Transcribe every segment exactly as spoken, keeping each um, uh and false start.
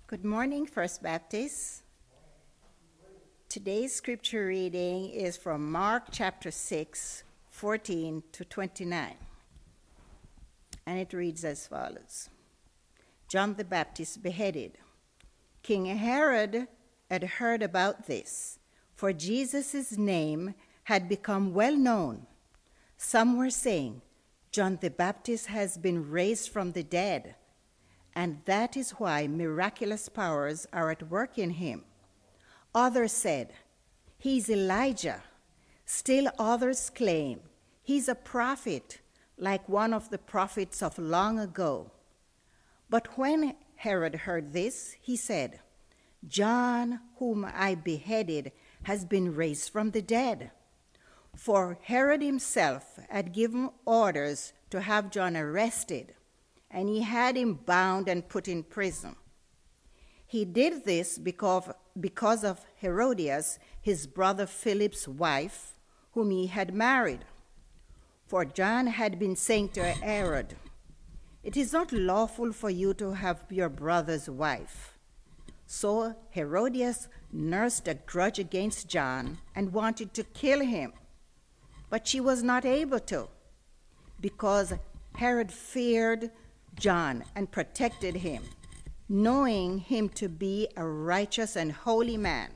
Good morning, First Baptist. Today's scripture reading is from Mark chapter six, fourteen to twenty-nine. And it reads as follows. John the Baptist beheaded. King Herod had heard about this, for Jesus' name had become well known. Some were saying, John the Baptist has been raised from the dead, and that is why miraculous powers are at work in him. Others said, he's Elijah. Still others claim, he's a prophet, like one of the prophets of long ago. But when Herod heard this, he said, John, whom I beheaded, has been raised from the dead. For Herod himself had given orders to have John arrested, and he had him bound and put in prison. He did this because, because of Herodias, his brother Philip's wife, whom he had married. For John had been saying to Herod, it is not lawful for you to have your brother's wife. So Herodias nursed a grudge against John and wanted to kill him. But she was not able to, because Herod feared John and protected him, knowing him to be a righteous and holy man.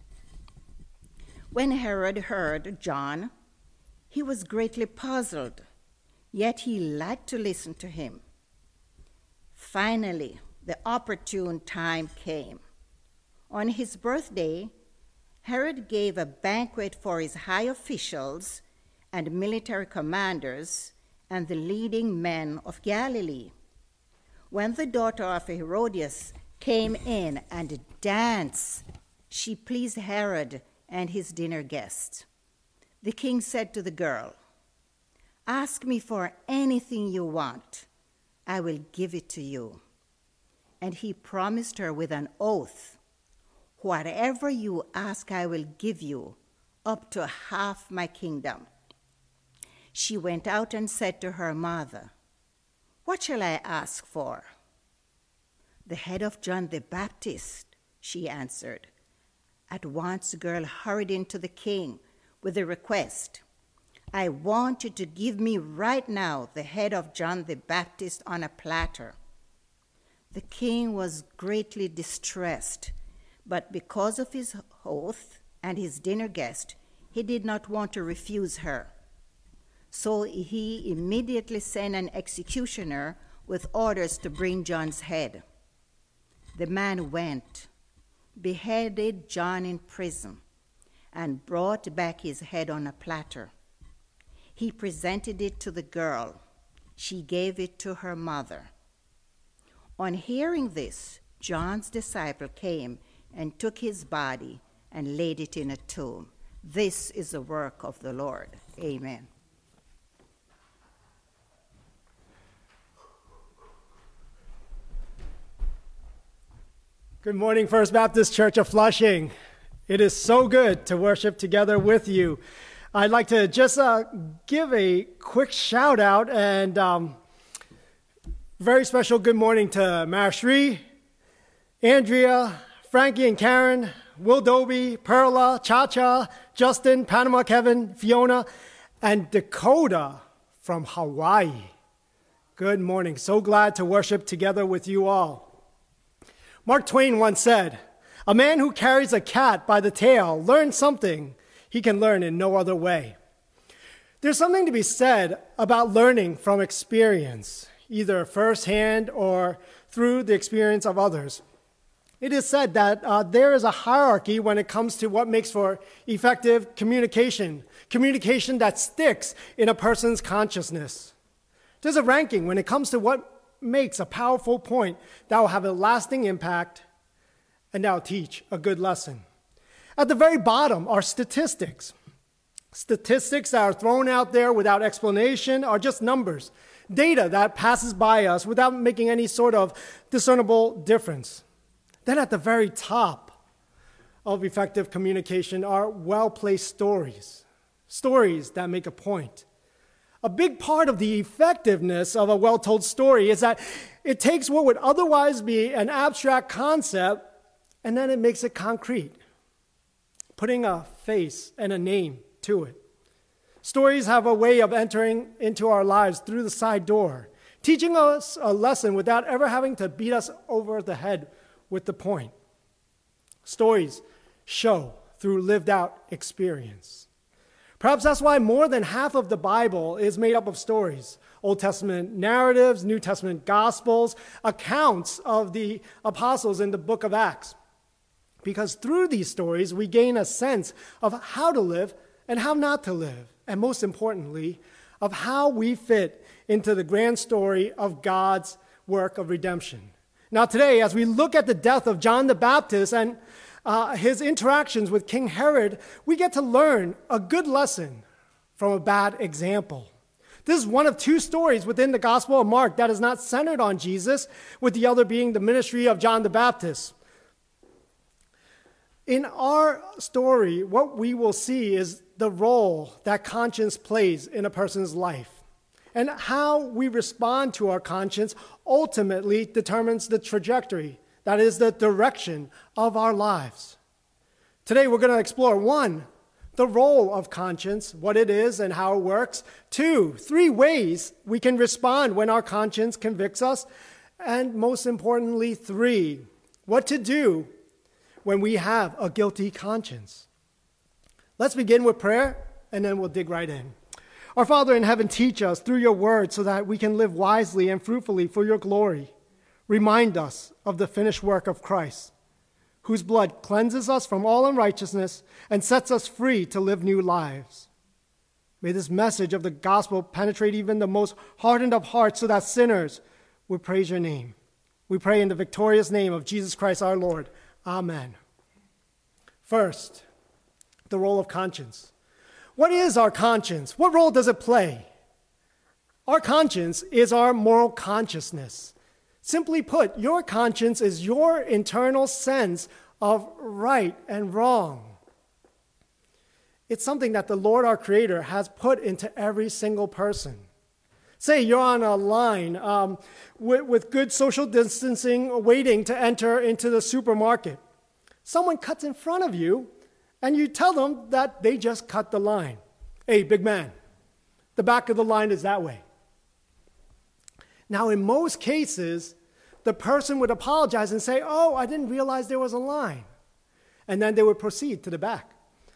When Herod heard John, he was greatly puzzled, yet he liked to listen to him. Finally, the opportune time came. On his birthday, Herod gave a banquet for his high officials and military commanders and the leading men of Galilee. When the daughter of Herodias came in and danced, she pleased Herod and his dinner guests. The king said to the girl, ask me for anything you want. I will give it to you. And he promised her with an oath, whatever you ask, I will give you, up to half my kingdom. She went out and said to her mother, what shall I ask for? The head of John the Baptist, she answered. At once the girl hurried into the king with the request, I want you to give me right now the head of John the Baptist on a platter. The king was greatly distressed, but because of his oath and his dinner guest, he did not want to refuse her. So he immediately sent an executioner with orders to bring John's head. The man went, beheaded John in prison, and brought back his head on a platter. He presented it to the girl. She gave it to her mother. On hearing this, John's disciple came and took his body and laid it in a tomb. This is the work of the Lord. Amen. Good morning, First Baptist Church of Flushing. It is so good to worship together with you. I'd like to just uh, give a quick shout out and um, very special good morning to Marashri, Andrea, Frankie and Karen, Will Doby, Perla, Cha-Cha, Justin, Panama Kevin, Fiona, and Dakota from Hawaii. Good morning. So glad to worship together with you all. Mark Twain once said, a man who carries a cat by the tail learns something he can learn in no other way. There's something to be said about learning from experience, either firsthand or through the experience of others. It is said that uh, there is a hierarchy when it comes to what makes for effective communication, communication that sticks in a person's consciousness. There's a ranking when it comes to what makes a powerful point that will have a lasting impact and that will teach a good lesson. At the very bottom are statistics. Statistics that are thrown out there without explanation are just numbers, data that passes by us without making any sort of discernible difference. Then at the very top of effective communication are well-placed stories, stories that make a point. A big part of the effectiveness of a well-told story is that it takes what would otherwise be an abstract concept and then it makes it concrete, putting a face and a name to it. Stories have a way of entering into our lives through the side door, teaching us a lesson without ever having to beat us over the head with the point. Stories show through lived out experience. Perhaps that's why more than half of the Bible is made up of stories. Old Testament narratives, New Testament gospels, accounts of the apostles in the book of Acts. Because through these stories, we gain a sense of how to live and how not to live. And most importantly, of how we fit into the grand story of God's work of redemption. Now today, as we look at the death of John the Baptist and uh, his interactions with King Herod, we get to learn a good lesson from a bad example. This is one of two stories within the Gospel of Mark that is not centered on Jesus, with the other being the ministry of John the Baptist. In our story, what we will see is the role that conscience plays in a person's life. And how we respond to our conscience ultimately determines the trajectory, that is, the direction of our lives. Today we're going to explore, one, the role of conscience, what it is and how it works. Two, three ways we can respond when our conscience convicts us. And most importantly, three, what to do when we have a guilty conscience. Let's begin with prayer, and then we'll dig right in. Our Father in heaven, teach us through your word so that we can live wisely and fruitfully for your glory. Remind us of the finished work of Christ, whose blood cleanses us from all unrighteousness and sets us free to live new lives. May this message of the gospel penetrate even the most hardened of hearts so that sinners would praise your name. We pray in the victorious name of Jesus Christ our Lord. Amen. First, the role of conscience. What is our conscience? What role does it play? Our conscience is our moral consciousness. Simply put, your conscience is your internal sense of right and wrong. It's something that the Lord our Creator has put into every single person. Say you're on a line um, with, with good social distancing, waiting to enter into the supermarket. Someone cuts in front of you, and you tell them that they just cut the line. Hey, big man, the back of the line is that way. Now, in most cases, the person would apologize and say, oh, I didn't realize there was a line. And then they would proceed to the back.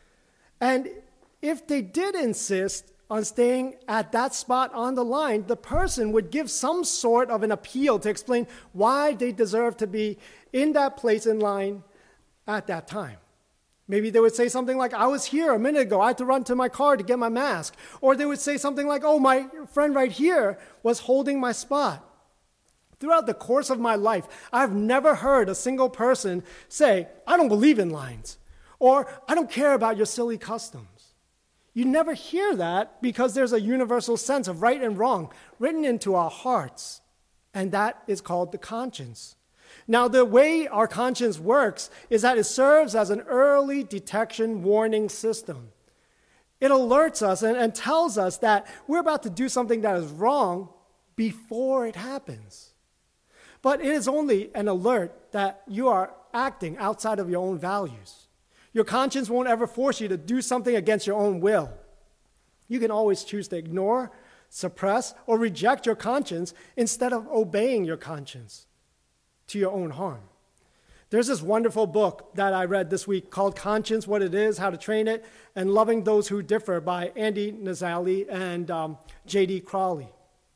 And if they did insist on staying at that spot on the line, the person would give some sort of an appeal to explain why they deserve to be in that place in line at that time. Maybe they would say something like, I was here a minute ago. I had to run to my car to get my mask. Or they would say something like, oh, my friend right here was holding my spot. Throughout the course of my life, I've never heard a single person say, I don't believe in lines, or I don't care about your silly customs. You never hear that because there's a universal sense of right and wrong written into our hearts, and that is called the conscience. Now, the way our conscience works is that it serves as an early detection warning system. It alerts us and, and tells us that we're about to do something that is wrong before it happens. But it is only an alert that you are acting outside of your own values. Your conscience won't ever force you to do something against your own will. You can always choose to ignore, suppress, or reject your conscience instead of obeying your conscience to your own harm. There's this wonderful book that I read this week called Conscience, What It Is, How to Train It, and Loving Those Who Differ by Andy Nazali and um, J D Crowley.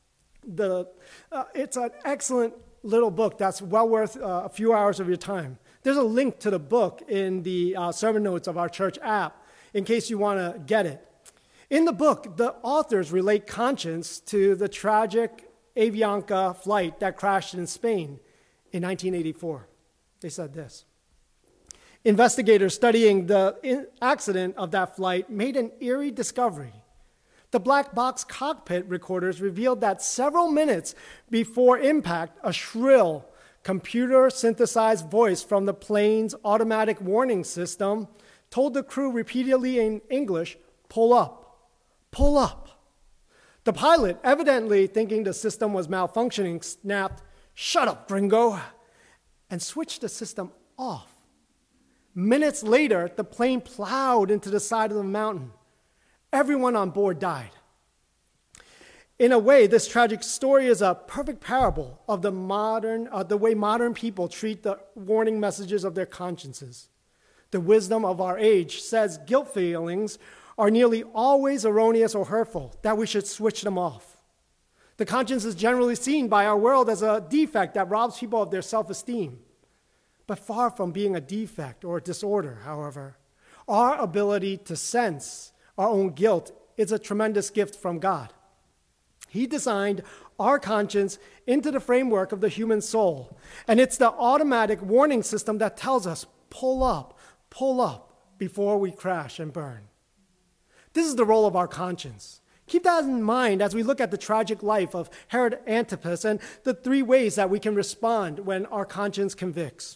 The, uh, it's an excellent little book that's well worth uh, a few hours of your time. There's a link to the book in the uh, sermon notes of our church app in case you want to get it. In the book, the authors relate conscience to the tragic Avianca flight that crashed in Spain in nineteen eighty-four. They said this. Investigators studying the accident of that flight made an eerie discovery. The black box cockpit recorders revealed that several minutes before impact, a shrill, computer-synthesized voice from the plane's automatic warning system told the crew repeatedly in English, pull up, pull up. The pilot, evidently thinking the system was malfunctioning, snapped, "Shut up, gringo," and switched the system off. Minutes later, the plane plowed into the side of the mountain. Everyone on board died. In a way, this tragic story is a perfect parable of the modern, uh, the way modern people treat the warning messages of their consciences. The wisdom of our age says guilt feelings are nearly always erroneous or hurtful, that we should switch them off. The conscience is generally seen by our world as a defect that robs people of their self-esteem. But far from being a defect or a disorder, however, our ability to sense our own guilt is a tremendous gift from God. He designed our conscience into the framework of the human soul, and it's the automatic warning system that tells us, pull up, pull up, before we crash and burn. This is the role of our conscience. Keep that in mind as we look at the tragic life of Herod Antipas and the three ways that we can respond when our conscience convicts.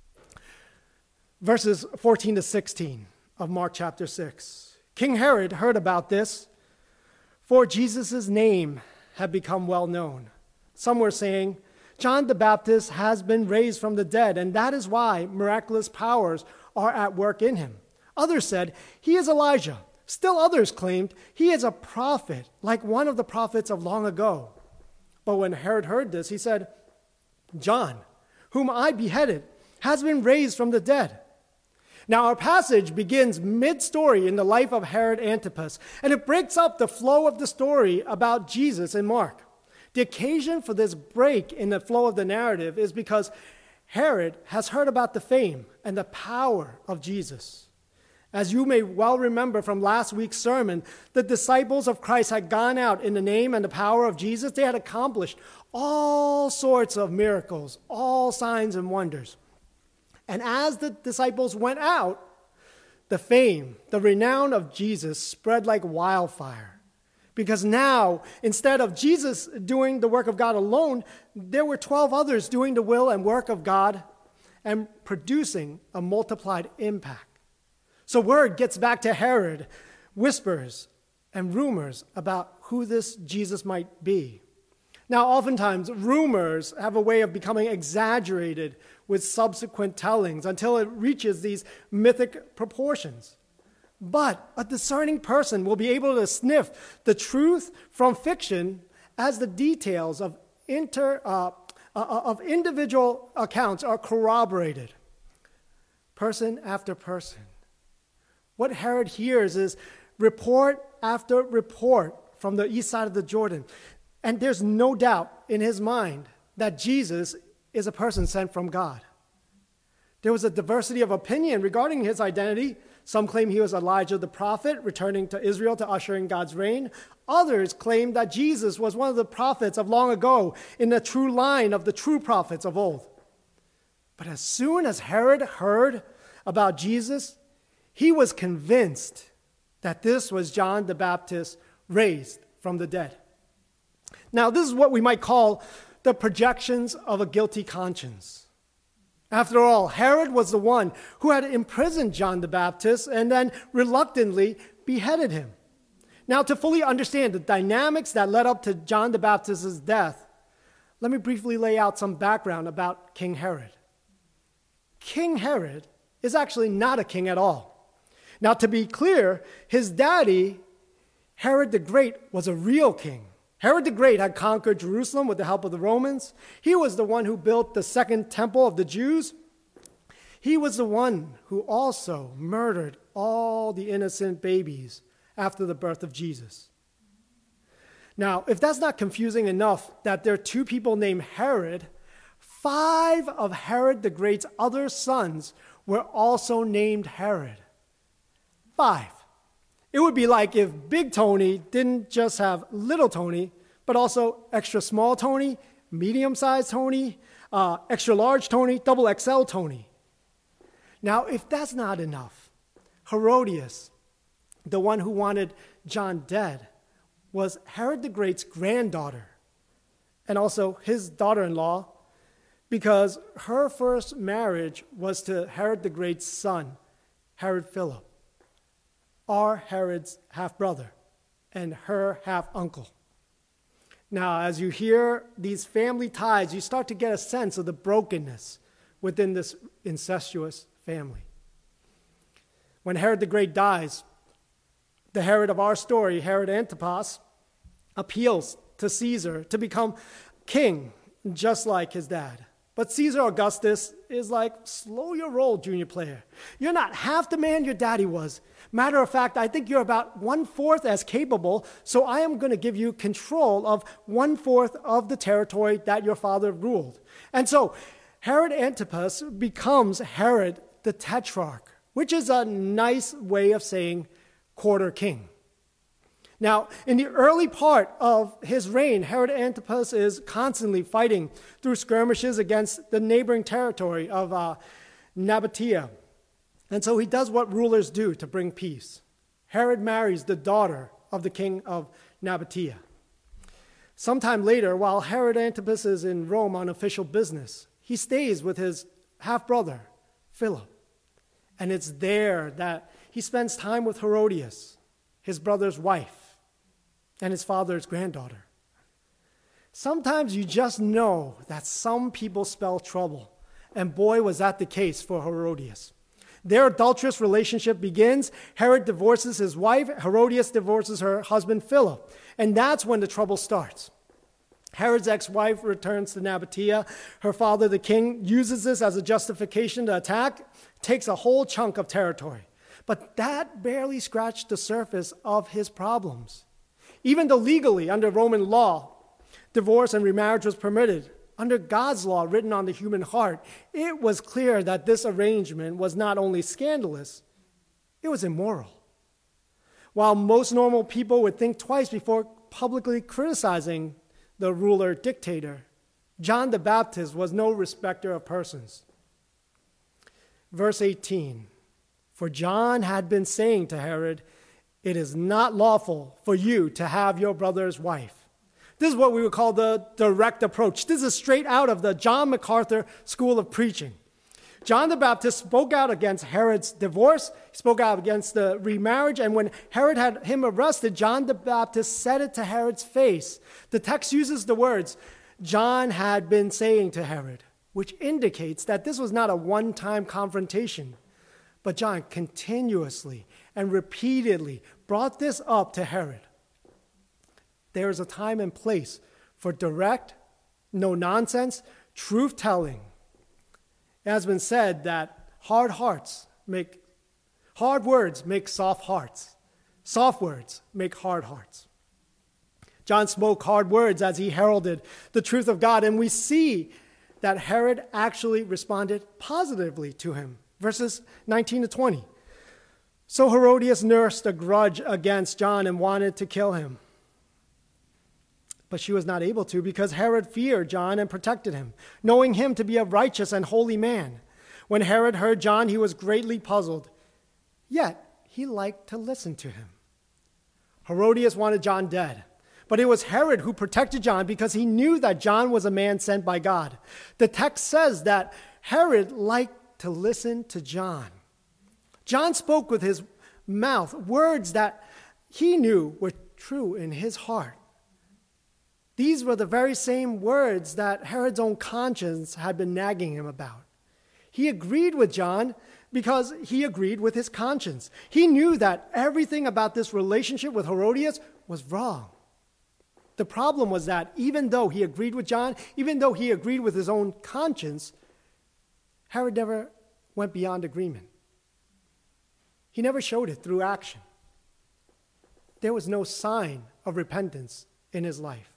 Verses fourteen to sixteen of Mark chapter six. King Herod heard about this, for Jesus' name had become well known. Some were saying, John the Baptist has been raised from the dead, and that is why miraculous powers are at work in him. Others said, he is Elijah. Still others claimed, he is a prophet, like one of the prophets of long ago. But when Herod heard this, he said, John, whom I beheaded, has been raised from the dead. Now our passage begins mid-story in the life of Herod Antipas, and it breaks up the flow of the story about Jesus in Mark. The occasion for this break in the flow of the narrative is because Herod has heard about the fame and the power of Jesus. As you may well remember from last week's sermon, the disciples of Christ had gone out in the name and the power of Jesus. They had accomplished all sorts of miracles, all signs and wonders. And as the disciples went out, the fame, the renown of Jesus spread like wildfire. Because now, instead of Jesus doing the work of God alone, there were twelve others doing the will and work of God and producing a multiplied impact. So word gets back to Herod, whispers and rumors about who this Jesus might be. Now, oftentimes, rumors have a way of becoming exaggerated with subsequent tellings until it reaches these mythic proportions. But a discerning person will be able to sniff the truth from fiction as the details of, inter, uh, uh, of individual accounts are corroborated, person after person. What Herod hears is report after report from the east side of the Jordan. And there's no doubt in his mind that Jesus is a person sent from God. There was a diversity of opinion regarding his identity. Some claim he was Elijah the prophet, returning to Israel to usher in God's reign. Others claim that Jesus was one of the prophets of long ago in the true line of the true prophets of old. But as soon as Herod heard about Jesus, he was convinced that this was John the Baptist raised from the dead. Now, this is what we might call the projections of a guilty conscience. After all, Herod was the one who had imprisoned John the Baptist and then reluctantly beheaded him. Now, to fully understand the dynamics that led up to John the Baptist's death, let me briefly lay out some background about King Herod. King Herod is actually not a king at all. Now, to be clear, his daddy, Herod the Great, was a real king. Herod the Great had conquered Jerusalem with the help of the Romans. He was the one who built the second temple of the Jews. He was the one who also murdered all the innocent babies after the birth of Jesus. Now, if that's not confusing enough that there are two people named Herod, five of Herod the Great's other sons were also named Herod. Five. It would be like if Big Tony didn't just have Little Tony, but also Extra Small Tony, Medium-Sized Tony, uh, Extra Large Tony, Double X L Tony. Now, if that's not enough, Herodias, the one who wanted John dead, was Herod the Great's granddaughter, and also his daughter-in-law, because her first marriage was to Herod the Great's son, Herod Philip, our Herod's half-brother and her half-uncle. Now, as you hear these family ties, you start to get a sense of the brokenness within this incestuous family. When Herod the Great dies, the Herod of our story, Herod Antipas, appeals to Caesar to become king, just like his dad. But Caesar Augustus is like, slow your roll, junior player. You're not half the man your daddy was. Matter of fact, I think you're about one-fourth as capable, so I am going to give you control of one-fourth of the territory that your father ruled. And so Herod Antipas becomes Herod the Tetrarch, which is a nice way of saying quarter king. Now, in the early part of his reign, Herod Antipas is constantly fighting through skirmishes against the neighboring territory of uh, Nabatea. And so he does what rulers do to bring peace. Herod marries the daughter of the king of Nabatea. Sometime later, while Herod Antipas is in Rome on official business, he stays with his half-brother, Philip. And it's there that he spends time with Herodias, his brother's wife, and his father's granddaughter. Sometimes you just know that some people spell trouble, and boy, was that the case for Herodias. Their adulterous relationship begins. Herod divorces his wife. Herodias divorces her husband, Philip. And that's when the trouble starts. Herod's ex-wife returns to Nabatea. Her father, the king, uses this as a justification to attack, takes a whole chunk of territory. But that barely scratched the surface of his problems. Even though legally, under Roman law, divorce and remarriage was permitted, under God's law written on the human heart, it was clear that this arrangement was not only scandalous, it was immoral. While most normal people would think twice before publicly criticizing the ruler dictator, John the Baptist was no respecter of persons. Verse eighteen, for John had been saying to Herod, it is not lawful for you to have your brother's wife. This is what we would call the direct approach. This is straight out of the John MacArthur School of Preaching. John the Baptist spoke out against Herod's divorce, he spoke out against the remarriage, and when Herod had him arrested, John the Baptist said it to Herod's face. The text uses the words, John had been saying to Herod, which indicates that this was not a one-time confrontation, but John continuously and repeatedly brought this up to Herod. There is a time and place for direct, no-nonsense, truth-telling. It has been said that hard hearts make, hard words make soft hearts. Soft words make hard hearts. John spoke hard words as he heralded the truth of God, and we see that Herod actually responded positively to him. Verses nineteen to twenty. So Herodias nursed a grudge against John and wanted to kill him. But she was not able to because Herod feared John and protected him, knowing him to be a righteous and holy man. When Herod heard John, he was greatly puzzled. Yet he liked to listen to him. Herodias wanted John dead. But it was Herod who protected John because he knew that John was a man sent by God. The text says that Herod liked to listen to John. John spoke with his mouth words that he knew were true in his heart. These were the very same words that Herod's own conscience had been nagging him about. He agreed with John because he agreed with his conscience. He knew that everything about this relationship with Herodias was wrong. The problem was that even though he agreed with John, even though he agreed with his own conscience, Herod never went beyond agreement. He never showed it through action. There was no sign of repentance in his life.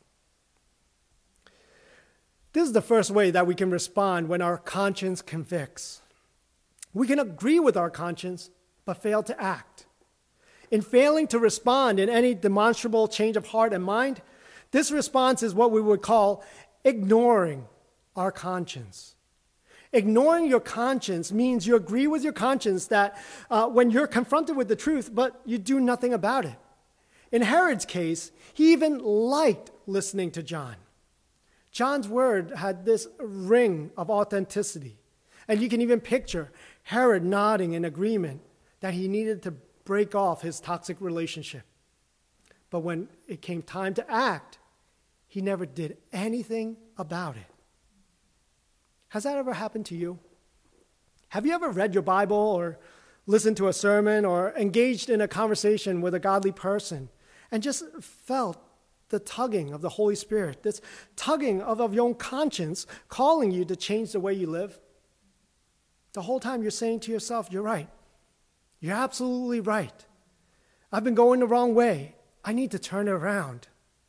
This is the first way that we can respond when our conscience convicts. We can agree with our conscience, but fail to act. In failing to respond in any demonstrable change of heart and mind, this response is what we would call ignoring our conscience. Ignoring your conscience means you agree with your conscience that uh, when you're confronted with the truth, but you do nothing about it. In Herod's case, he even liked listening to John. John's word had this ring of authenticity. And you can even picture Herod nodding in agreement that he needed to break off his toxic relationship. But when it came time to act, he never did anything about it. Has that ever happened to you? Have you ever read your Bible or listened to a sermon or engaged in a conversation with a godly person and just felt the tugging of the Holy Spirit, this tugging of, of your own conscience calling you to change the way you live? The whole time you're saying to yourself, you're right. You're absolutely right. I've been going the wrong way. I need to turn it around.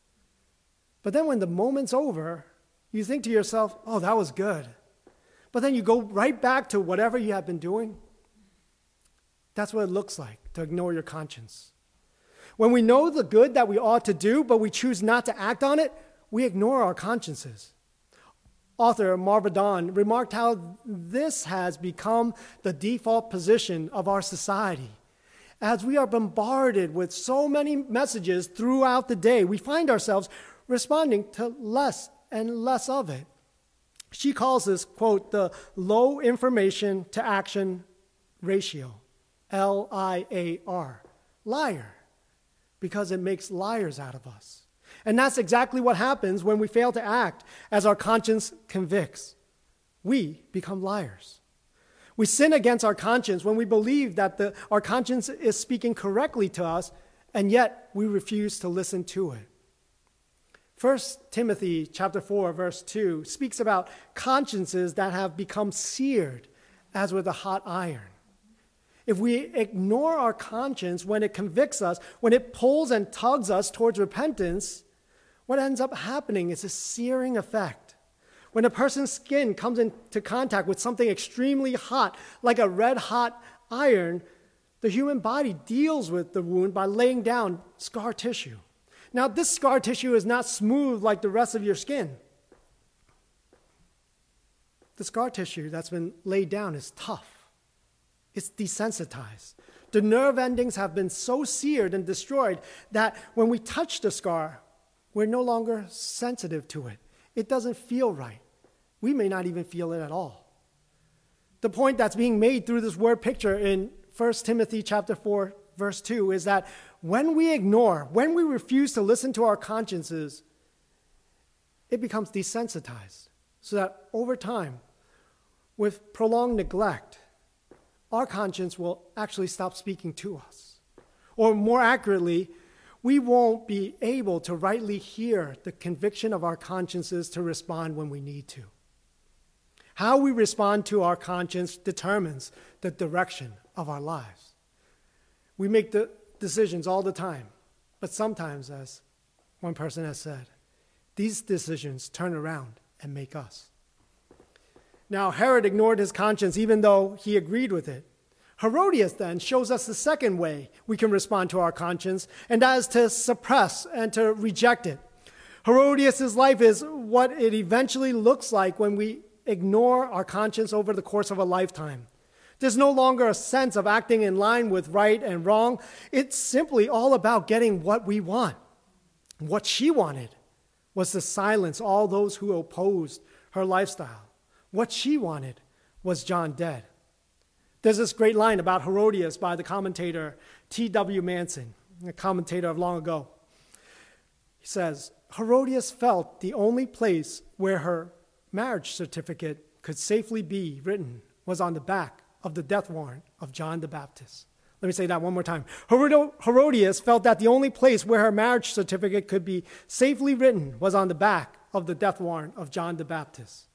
But then when the moment's over, you think to yourself, oh, that was good. But then you go right back to whatever you have been doing. That's what it looks like to ignore your conscience. When we know the good that we ought to do, but we choose not to act on it, we ignore our consciences. Author Marva Dawn remarked how this has become the default position of our society. As we are bombarded with so many messages throughout the day, we find ourselves responding to less and less of it. She calls this, quote, the low information to action ratio, L I A R, liar, because it makes liars out of us. And that's exactly what happens when we fail to act as our conscience convicts. We become liars. We sin against our conscience when we believe that the, our conscience is speaking correctly to us, and yet we refuse to listen to it. First Timothy chapter four, verse two speaks about consciences that have become seared as with a hot iron. If we ignore our conscience when it convicts us, when it pulls and tugs us towards repentance, what ends up happening is a searing effect. When a person's skin comes into contact with something extremely hot, like a red-hot iron, the human body deals with the wound by laying down scar tissue. Now, this scar tissue is not smooth like the rest of your skin. The scar tissue that's been laid down is tough. It's desensitized. The nerve endings have been so seared and destroyed that when we touch the scar, we're no longer sensitive to it. It doesn't feel right. We may not even feel it at all. The point that's being made through this word picture in First Timothy chapter four, verse two is that when we ignore, when we refuse to listen to our consciences, it becomes desensitized. So that over time, with prolonged neglect, our conscience will actually stop speaking to us. Or more accurately, we won't be able to rightly hear the conviction of our consciences to respond when we need to. How we respond to our conscience determines the direction of our lives. We make the decisions all the time, but sometimes, as one person has said, these decisions turn around and make us. Now, Herod ignored his conscience even though he agreed with it. Herodias then shows us the second way we can respond to our conscience, and that is to suppress and to reject it. Herodias' life is what it eventually looks like when we ignore our conscience over the course of a lifetime. There's no longer a sense of acting in line with right and wrong. It's simply all about getting what we want. What she wanted was to silence all those who opposed her lifestyle. What she wanted was John dead. There's this great line about Herodias by the commentator T W Manson, a commentator of long ago. He says, Herodias felt the only place where her marriage certificate could safely be written was on the back of the death warrant of John the Baptist. Let me say that one more time. Herodias felt that the only place where her marriage certificate could be safely written was on the back of the death warrant of John the Baptist.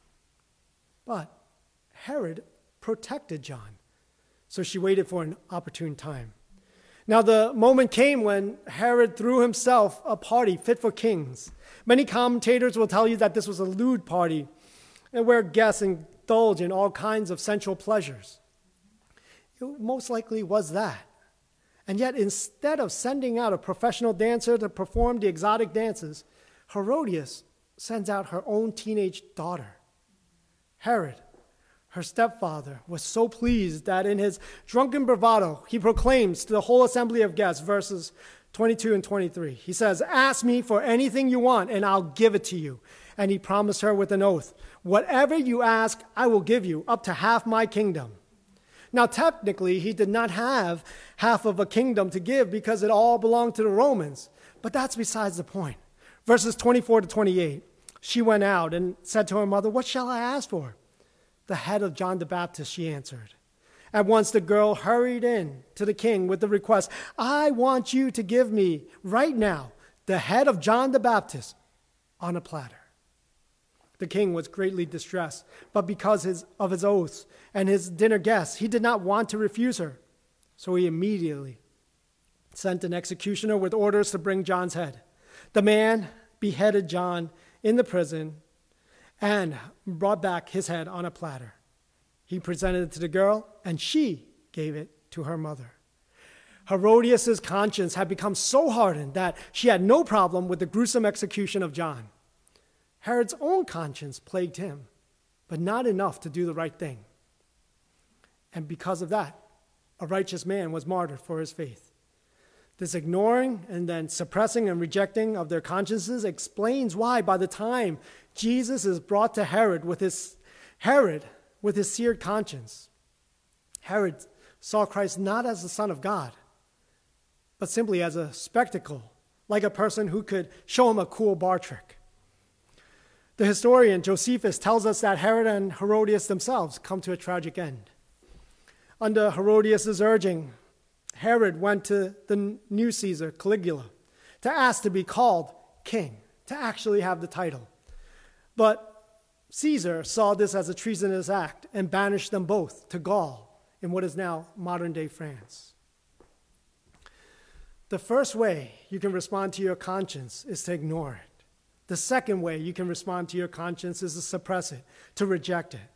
But Herod protected John, so she waited for an opportune time. Now the moment came when Herod threw himself a party fit for kings. Many commentators will tell you that this was a lewd party, and where guests indulge in all kinds of sensual pleasures. It most likely was that. And yet, instead of sending out a professional dancer to perform the exotic dances, Herodias sends out her own teenage daughter. Herod, her stepfather, was so pleased that in his drunken bravado, he proclaims to the whole assembly of guests, verses twenty-two and twenty-three. He says, ask me for anything you want, and I'll give it to you. And he promised her with an oath, whatever you ask, I will give you, up to half my kingdom. Now, technically, he did not have half of a kingdom to give because it all belonged to the Romans. But that's besides the point. Verses twenty-four to twenty-eight. She went out and said to her mother, "What shall I ask for?" "The head of John the Baptist," she answered. At once the girl hurried in to the king with the request, "I want you to give me right now the head of John the Baptist on a platter." The king was greatly distressed, but because his, of his oaths and his dinner guests, he did not want to refuse her. So he immediately sent an executioner with orders to bring John's head. The man beheaded John in the prison and brought back his head on a platter. He presented it to the girl, and she gave it to her mother. Herodias' conscience had become so hardened that she had no problem with the gruesome execution of John. Herod's own conscience plagued him, but not enough to do the right thing. And because of that, a righteous man was martyred for his faith. This ignoring and then suppressing and rejecting of their consciences explains why by the time Jesus is brought to Herod with his Herod with his seared conscience, Herod saw Christ not as the Son of God, but simply as a spectacle, like a person who could show him a cool bar trick. The historian Josephus tells us that Herod and Herodias themselves come to a tragic end. Under Herodias' urging, Herod went to the new Caesar, Caligula, to ask to be called king, to actually have the title. But Caesar saw this as a treasonous act and banished them both to Gaul in what is now modern-day France. The first way you can respond to your conscience is to ignore it. The second way you can respond to your conscience is to suppress it, to reject it.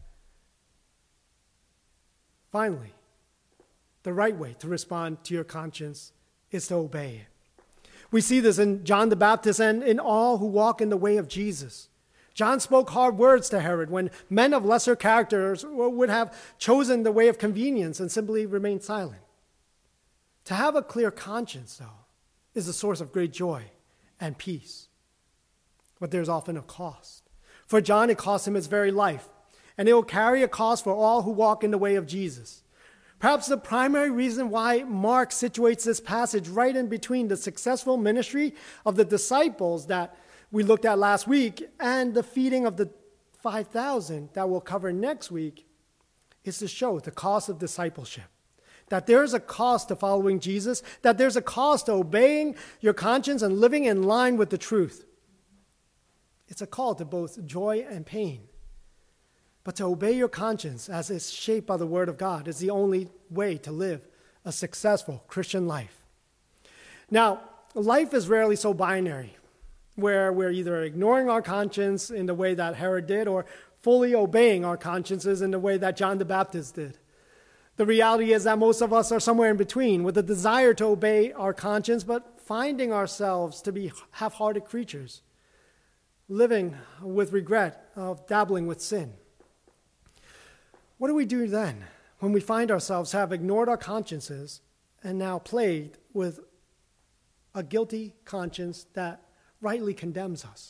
Finally, the right way to respond to your conscience is to obey it. We see this in John the Baptist and in all who walk in the way of Jesus. John spoke hard words to Herod when men of lesser characters would have chosen the way of convenience and simply remained silent. To have a clear conscience, though, is a source of great joy and peace. But there's often a cost. For John, it cost him his very life, and it will carry a cost for all who walk in the way of Jesus. Perhaps the primary reason why Mark situates this passage right in between the successful ministry of the disciples that we looked at last week and the feeding of the five thousand that we'll cover next week is to show the cost of discipleship. That there's a cost to following Jesus, that there's a cost to obeying your conscience and living in line with the truth. It's a call to both joy and pain. But to obey your conscience as it's shaped by the Word of God is the only way to live a successful Christian life. Now, life is rarely so binary, where we're either ignoring our conscience in the way that Herod did or fully obeying our consciences in the way that John the Baptist did. The reality is that most of us are somewhere in between, with a desire to obey our conscience, but finding ourselves to be half-hearted creatures, living with regret of dabbling with sin. What do we do then when we find ourselves have ignored our consciences and now plagued with a guilty conscience that rightly condemns us?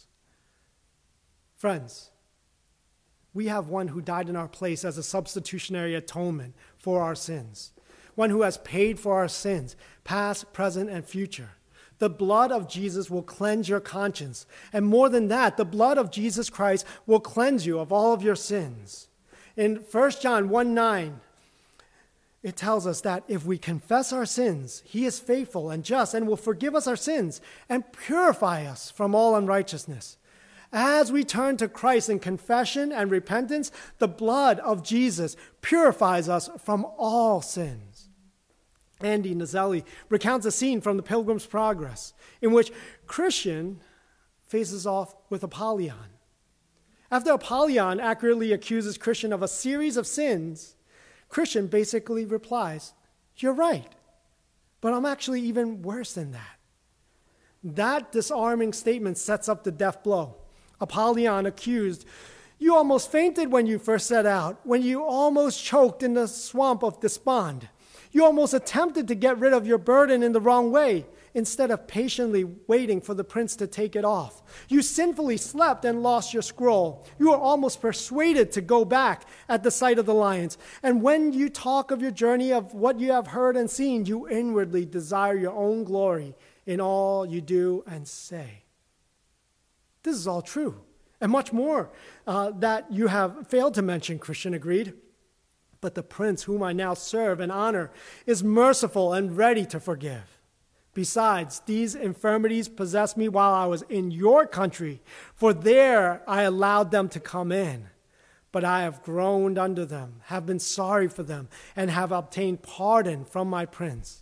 Friends, we have one who died in our place as a substitutionary atonement for our sins, one who has paid for our sins, past, present, and future. The blood of Jesus will cleanse your conscience, and more than that, the blood of Jesus Christ will cleanse you of all of your sins. In First John one nine, it tells us that if we confess our sins, he is faithful and just and will forgive us our sins and purify us from all unrighteousness. As we turn to Christ in confession and repentance, the blood of Jesus purifies us from all sins. Andy Nazelli recounts a scene from the Pilgrim's Progress in which Christian faces off with Apollyon. After Apollyon accurately accuses Christian of a series of sins, Christian basically replies, "You're right, but I'm actually even worse than that." That disarming statement sets up the death blow. Apollyon accused, "You almost fainted when you first set out, when you almost choked in the swamp of despond. You almost attempted to get rid of your burden in the wrong way, instead of patiently waiting for the prince to take it off. You sinfully slept and lost your scroll. You were almost persuaded to go back at the sight of the lions. And when you talk of your journey, of what you have heard and seen, you inwardly desire your own glory in all you do and say." This is all true. And much more uh, that you have failed to mention, Christian agreed. But the Prince whom I now serve and honor is merciful and ready to forgive. Besides, these infirmities possessed me while I was in your country, for there I allowed them to come in. But I have groaned under them, have been sorry for them, and have obtained pardon from my Prince.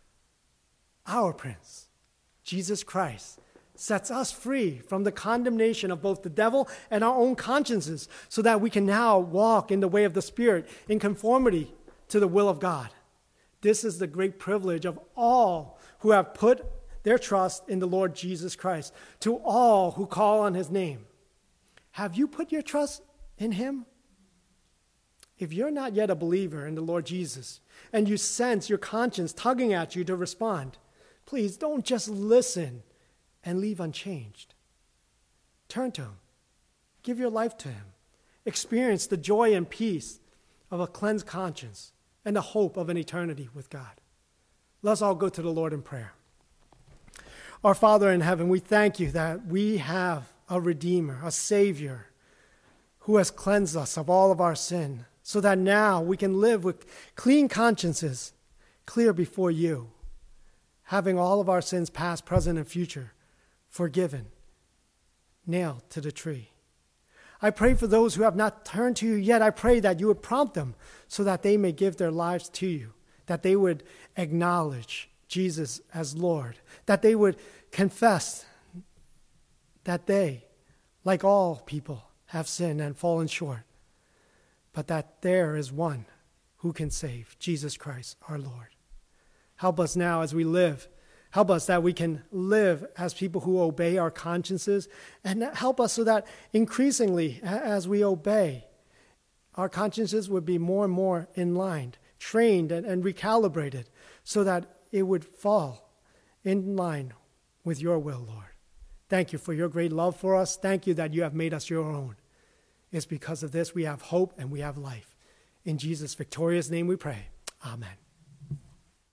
Our Prince, Jesus Christ, sets us free from the condemnation of both the devil and our own consciences, so that we can now walk in the way of the Spirit in conformity to the will of God. This is the great privilege of all who have put their trust in the Lord Jesus Christ, to all who call on his name. Have you put your trust in him? If you're not yet a believer in the Lord Jesus, and you sense your conscience tugging at you to respond, please don't just listen and leave unchanged. Turn to him. Give your life to him. Experience the joy and peace of a cleansed conscience and the hope of an eternity with God. Let's all go to the Lord in prayer. Our Father in heaven, we thank you that we have a Redeemer, a Savior, who has cleansed us of all of our sin, so that now we can live with clean consciences, clear before you, having all of our sins past, present, and future forgiven, nailed to the tree. I pray for those who have not turned to you yet. I pray that you would prompt them so that they may give their lives to you, that they would acknowledge Jesus as Lord, that they would confess that they, like all people, have sinned and fallen short, but that there is one who can save, Jesus Christ, our Lord. Help us now as we live. Help us that we can live as people who obey our consciences, and help us so that increasingly as we obey, our consciences would be more and more in line, trained and, and recalibrated, so that it would fall in line with your will, Lord. Thank you for your great love for us. Thank you that you have made us your own. It's because of this we have hope and we have life. In Jesus' victorious name we pray. Amen.